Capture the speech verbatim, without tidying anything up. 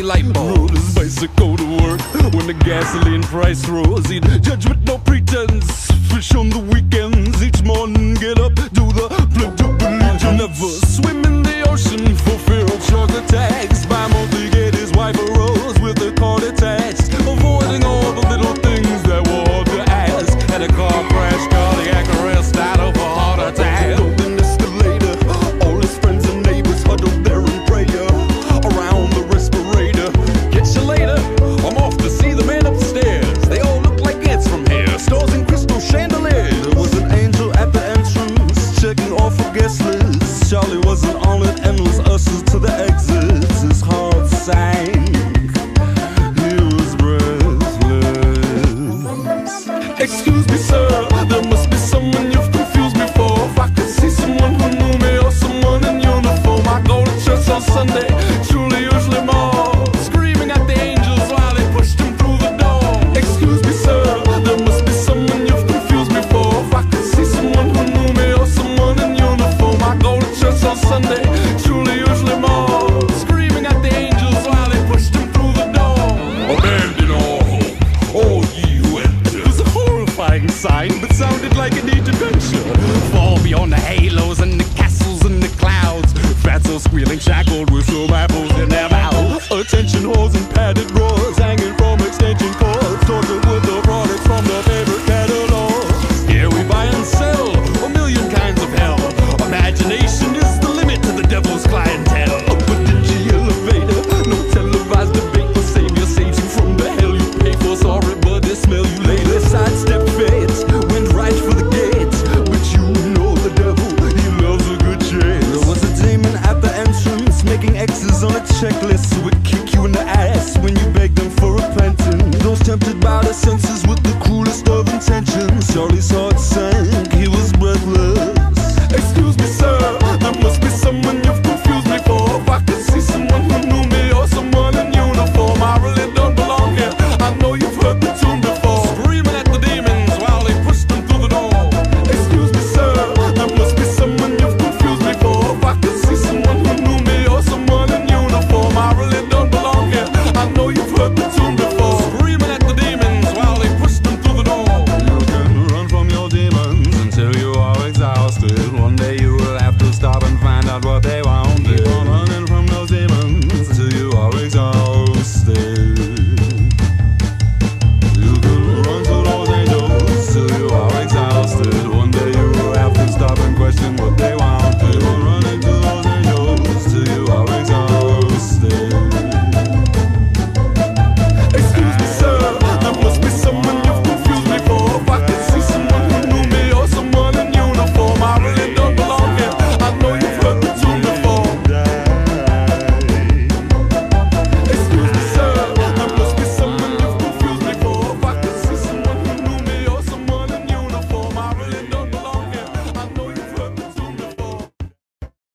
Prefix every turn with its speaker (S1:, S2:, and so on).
S1: light bulb.
S2: Rode his bicycle to work when the gasoline price rose. He'd judge with no pretense, fish on the weekends. Each morning get up, do the Pledge of Allegiance. Never swim in the ocean for fear of shark attacks. Bi-monthly get his wife a rose with a card attached. Avoiding all the little things that were hard to ask. Had a car crash, cardiac arrest, died of a heart attack. Rode an escalator, all his friends and neighbors huddled there in prayer around the respirator. Catch you later, I'm off to see the man upstairs. They all look like ants from here, stores and crystal chandeliers. There was an angel at the entrance, checking off a guest list. Charlie wasn't on it and was ushered to the exits. His heart sank, he was breathless. Excuse me, sir, there must be someone you've confused me for. If I could see someone who knew me or someone in uniform. I go to church on Sunday, truly usually more, screaming at the angels while they pushed him through the door. Excuse me, sir, there must be someone you've confused me for. If I could see someone who knew me or someone in uniform. I go to church on Sunday, truly usually more, screaming at the angels while they pushed him through the door. Abandon all hope, all ye who enter. It was a horrifying sight, but sounded like an adventure. Fall beyond the halos and the castles and the clouds. Fatso squealing, shackled with some apples in their mouth. Attention whores and padded drawers hanging from extension cords. Tortured with the products from the favorite catalog. Here we buy and sell a million kinds of hell. Imagination is the limit to the devil's clientele. Up a dingy elevator, no televised debate. The savior saves you from the hell you pay for. Sorry, but they smell you later. Sidestep fate, went right for the gates. But you know the devil, he loves a good chase. There was a demon at the entrance, making X's on a checklist. Who would kick you in the ass when you begged them for repentance. Those tempted by the senses with the cruelest of intentions. Charlie's heart sank, he was breathless.